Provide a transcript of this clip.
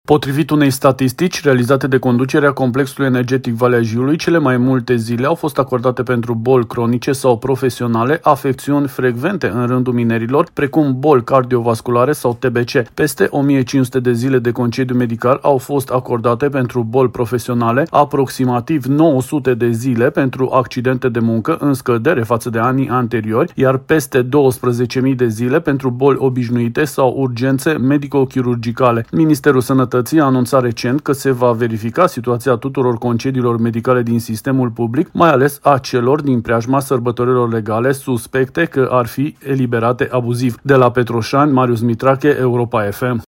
Potrivit unei statistici realizate de conducerea complexului energetic Valea Jiului, cele mai multe zile au fost acordate pentru boli cronice sau profesionale, afecțiuni frecvente în rândul minerilor, precum boli cardiovasculare sau TBC. Peste 1500 de zile de concediu medical au fost acordate pentru boli profesionale, aproximativ 900 de zile pentru accidente de muncă, în scădere față de anii anteriori, iar peste 12.000 de zile pentru boli obișnuite sau urgențe medico-chirurgicale. Ministerul Sănătății a anunțat recent că se va verifica situația tuturor concediilor medicale din sistemul public, mai ales a celor din preajma sărbătorilor legale suspecte că ar fi eliberate abuziv. De la Petroșani, Marius Mitrache, Europa FM.